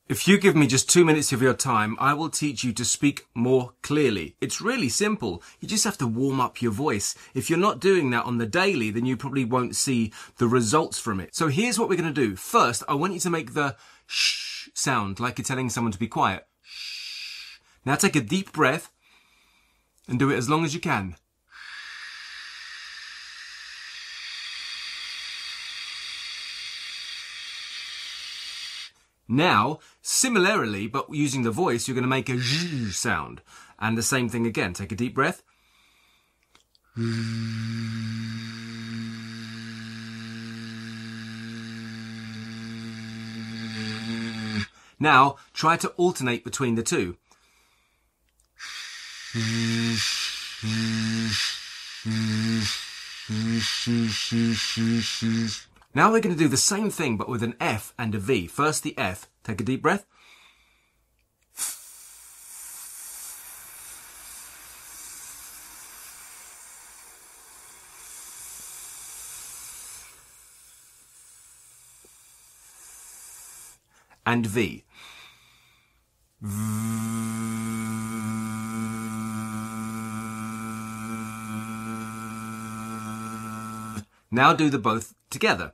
If you give me just 2 minutes of your time, I will teach you to speak more clearly. It's really simple. You just have to warm up your voice. If you're not doing that on the daily, then you probably won't see the results from it. So here's what we're going to do. First, I want you to make the shh sound, like you're telling someone to be quiet. Shh. Now take a deep breath and do it as long as you can. Now, similarly, but using the voice, you're going to make a zh sound. And the same thing again. Take a deep breath. Now, try to alternate between the two. Now we're going to do the same thing, but with an F and a V. First the F. Take a deep breath. And V. Now do the both together.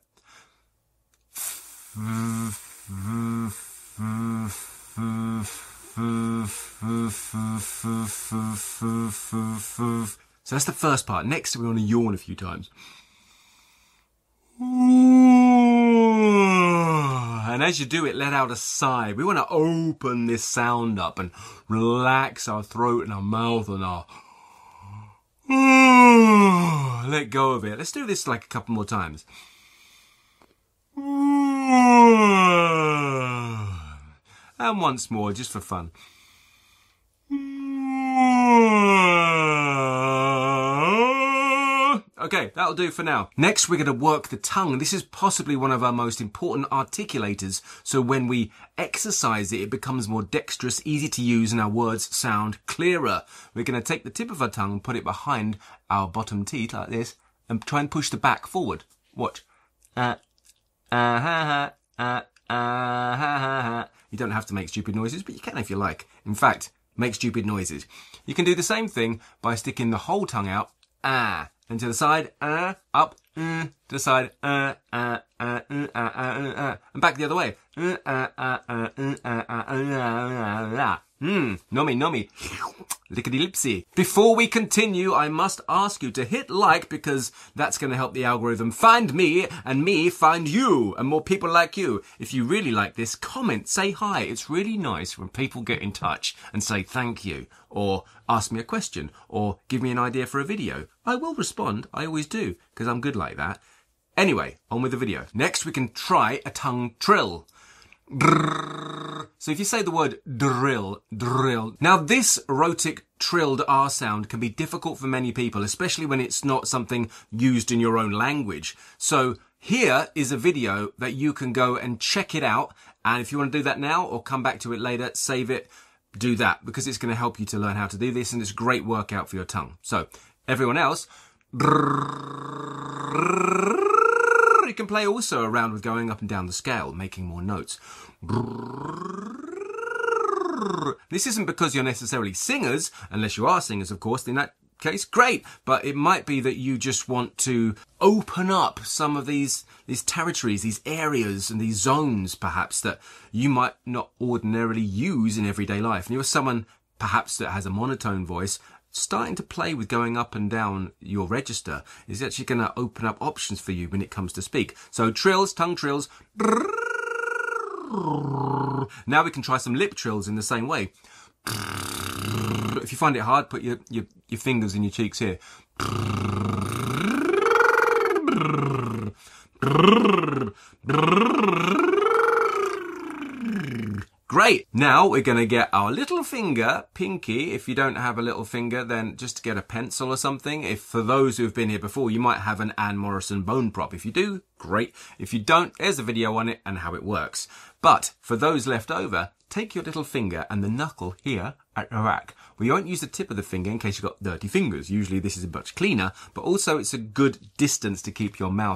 So that's the first part. Next, we want to yawn a few times. And as you do it, let out a sigh. We want to open this sound up and relax our throat and our mouth and our... Let go of it. Let's do this like a couple more times. And once more, just for fun. Okay, that'll do for now. Next, we're going to work the tongue. This is possibly one of our most important articulators. So when we exercise it, it becomes more dexterous, easy to use, and our words sound clearer. We're going to take the tip of our tongue and put it behind our bottom teeth like this and try and push the back forward. Watch. You don't have to make stupid noises, but you can if you like. In fact, make stupid noises. You can do the same thing by sticking the whole tongue out. And to the side, up, to the side, and back the other way. Nommy, nommy, lickety-lipsy. Before we continue, I must ask you to hit like, because that's going to help the algorithm find me and me find you and more people like you. If you really like this, comment, say hi. It's really nice when people get in touch and say thank you, or ask me a question, or give me an idea for a video. I will respond. I always do, because I'm good like that. Anyway, on with the video. Next, we can try a tongue trill. So if you say the word drill, drill. Now this rhotic trilled R sound can be difficult for many people, especially when it's not something used in your own language. So here is a video that you can go and check it out. And if you want to do that now or come back to it later, save it, do that, because it's going to help you to learn how to do this, and it's a great workout for your tongue. So everyone else, you can play also around with going up and down the scale, making more notes. This isn't because you're necessarily singers, unless you are singers, of course. In that case, great. But it might be that you just want to open up some of these territories, these areas and these zones, perhaps, that you might not ordinarily use in everyday life. And you're someone, perhaps, that has a monotone voice. Starting to play with going up and down your register is actually going to open up options for you when it comes to speak. So trills, tongue trills. Now we can try some lip trills in the same way. If you find it hard, put your fingers in your cheeks here. Great. Now we're going to get our little finger, pinky. If you don't have a little finger, then just get a pencil or something. If for those who've been here before, you might have an Anne Morrison bone prop. If you do, great. If you don't, there's a video on it and how it works. But for those left over, take your little finger and the knuckle here at the back. We won't use the tip of the finger in case you've got dirty fingers. Usually this is much cleaner, but also it's a good distance to keep your mouth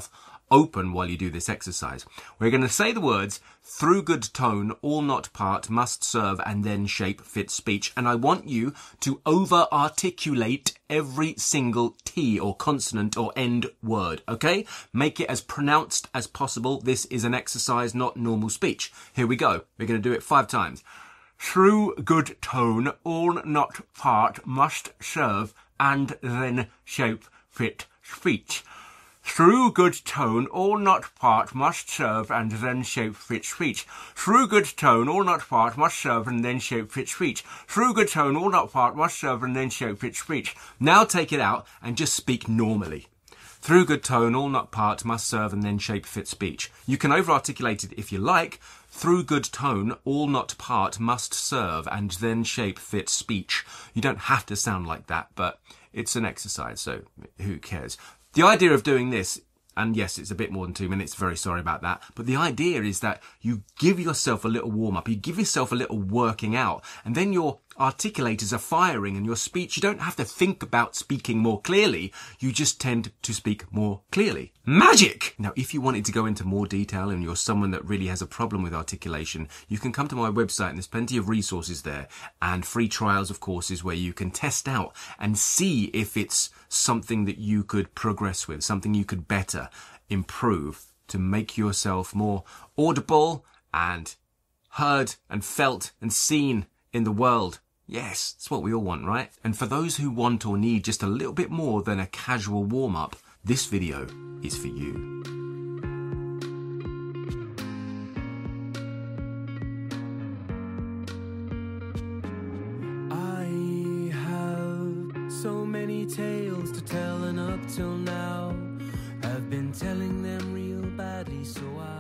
open while you do this exercise. We're going to say the words through good tone, all not part, must serve, and then shape fit speech. And I want you to over-articulate every single T or consonant or end word, okay? Make it as pronounced as possible. This is an exercise, not normal speech. Here we go. We're going to do it 5 times. Through good tone, all not part, must serve, and then shape fit speech. Through good tone, all not part, must serve, and then shape fit speech. Through good tone, all not part, must serve, and then shape fit speech. Through good tone, all not part, must serve, and then shape fit speech. Now take it out and just speak normally. Through good tone, all not part, must serve, and then shape fit speech. You can over-articulate it if you like. Through good tone, all not part, must serve, and then shape fit speech. You don't have to sound like that, but it's an exercise, so who cares? The idea of doing this, and yes, it's a bit more than 2 minutes, very sorry about that, but the idea is that you give yourself a little warm-up, you give yourself a little working out, and then your articulators are firing and your speech, you don't have to think about speaking more clearly, you just tend to speak more clearly. Magic! Now, if you wanted to go into more detail and you're someone that really has a problem with articulation, you can come to my website and there's plenty of resources there and free trials of courses where you can test out and see if it's something that you could progress with, something you could better improve to make yourself more audible and heard and felt and seen in the world. Yes, that's what we all want, right? And for those who want or need just a little bit more than a casual warm-up, this video is for you. I have so many tales to tell, and up till now I've been telling them real badly, so